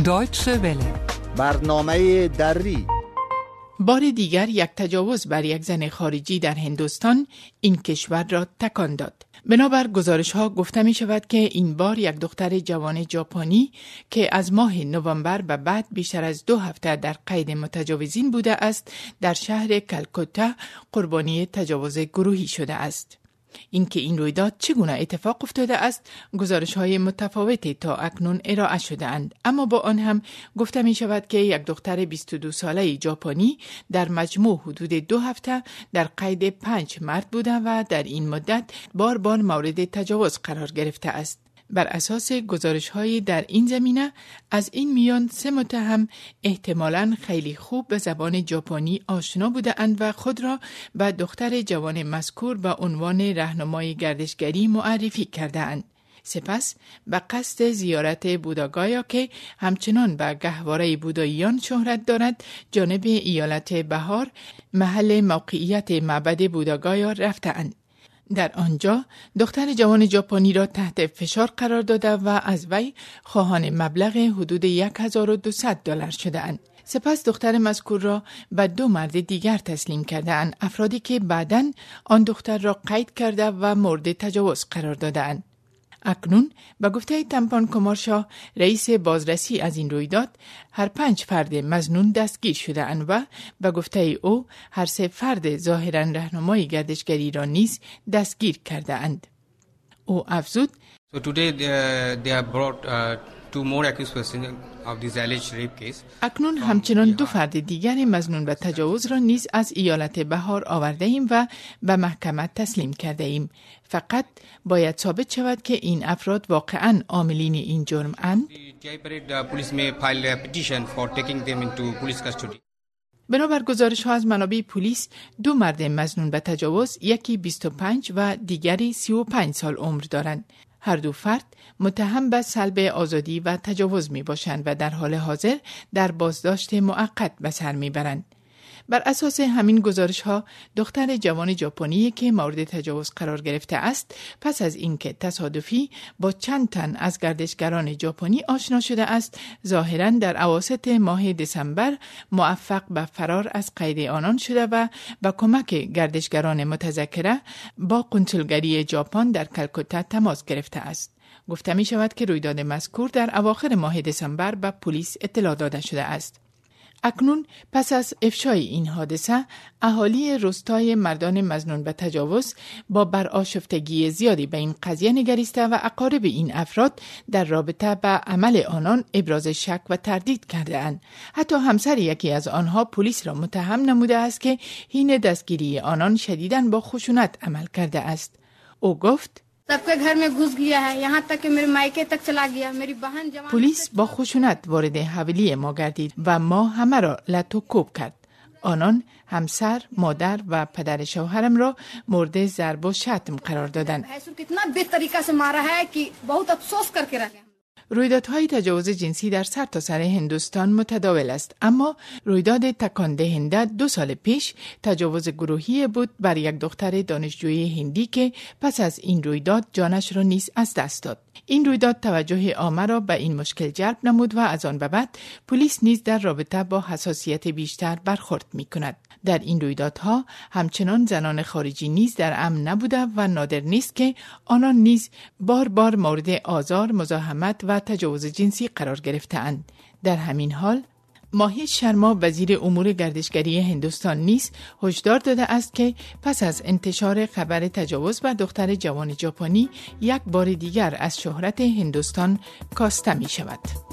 Deutsche Welle. برنامه دری. بار دیگر یک تجاوز بر یک زن خارجی در هندوستان این کشور را تکان داد. بنابر گزارش‌ها گفته می شود که این بار یک دختر جوان ژاپنی که از ماه نوامبر به بعد بیشتر از 2 هفته در قید متجاوزین بوده است، در شهر کلکتا قربانی تجاوز گروهی شده است. اینکه این رویداد چگونه اتفاق افتاده است، گزارش‌های متفاوتی تا اکنون ارائه شده اند، اما با آن هم گفته می شود که یک دختر 22 ساله ژاپنی در مجموع حدود 2 هفته در قید 5 مرد بوده و در این مدت بار بار مورد تجاوز قرار گرفته است. بر اساس گزارش‌های در این زمینه، از این میان 3 متهم احتمالاً خیلی خوب به زبان ژاپنی آشنا بودند و خود را به دختر جوان مذکور به عنوان راهنمای گردشگری معرفی کرده‌اند. سپس به قصد زیارت بوداگایا که همچنان به گهواره بوداییان شهرت دارد، جانب ایالت بهار، محل موقعیت معبد بوداگایا رفته‌اند. در آنجا دختر جوان ژاپنی را تحت فشار قرار داده و از وی خواهان مبلغ حدود $1200 شده‌اند. سپس دختر مذکور را به 2 مرد دیگر تسلیم کرده‌اند، افرادی که بعداً آن دختر را قید کرده و مورد تجاوز قرار داده‌اند. اکنون به گفته تمپان کمارشا، رئیس بازرسی از این رویداد، هر 5 فرد مظنون دستگیر شده اند و به گفته او هر 3 فرد ظاهراً راهنمای گردشگری را نیز دستگیر کرده اند. او افزود: So today they have brought 2 more accused persons of this alleged rape case. اکنون همچنان 2 فرد دیگر مظنون به تجاوز را نیز از ایالت بهار آورده ایم و به محکمه تسلیم کرده ایم. فقط باید ثابت شود که این افراد واقعاً عاملین این جرم اند. Police may file a petition for taking them into police custody. بنابر گزارش‌ها از منابع پلیس، 2 مرد مظنون به تجاوز، یکی 25 و دیگری 35 سال عمر دارند. هر 2 فرد متهم به سلب آزادی و تجاوز می باشند و در حال حاضر در بازداشت موقت به سر می برند. بر اساس همین گزارش‌ها، دختر جوان ژاپنی که مورد تجاوز قرار گرفته است، پس از اینکه تصادفی با چند تن از گردشگران ژاپنی آشنا شده است، ظاهراً در اواسط ماه دسامبر موفق به فرار از قید آنان شده و با کمک گردشگران متذکره با قنصلگری ژاپن در کلکتا تماس گرفته است. گفته می شود که رویداد مذکور در اواخر ماه دسامبر به پلیس اطلاع داده شده است. اکنون پس از افشای این حادثه، اهالی روستای مردان مظنون به تجاوز با برآشفتگی زیادی به این قضیه نگریسته و اقارب این افراد در رابطه به عمل آنان ابراز شک و تردید کرده اند. حتی همسر یکی از آنها پلیس را متهم نموده است که حین دستگیری آنان شدیداً با خشونت عمل کرده است. او گفت: پلیس با خشونت وارد حویلی ما گردید و ما همه را لط و کوب کرد. آنان همسر، مادر و پدر شوهرم را مورد ضرب و شتم قرار دادند. رویدادهای تجاوز جنسی در سرتاسر هندوستان متداول است، اما رویداد تکان دهنده 2 سال پیش تجاوز گروهی بود بر یک دختر دانشجوی هندی که پس از این رویداد جانش را نیز از دست داد. این رویداد توجه عامه را به این مشکل جلب نمود و از آن به بعد پلیس نیز در رابطه با حساسیت بیشتر برخورد می‌کند. در این رویدادها همچنان زنان خارجی نیز در امن نبوده و نادر نیست که آنان نیز بار بار مورد آزار، مزاحمت و تجاوز جنسی قرار گرفته‌اند. در همین حال ماهی شرما وزیر امور گردشگری هندوستان نیز هشدار داده است که پس از انتشار خبر تجاوز بر دختر جوان ژاپنی، یک بار دیگر از شهرت هندوستان کاسته می شود.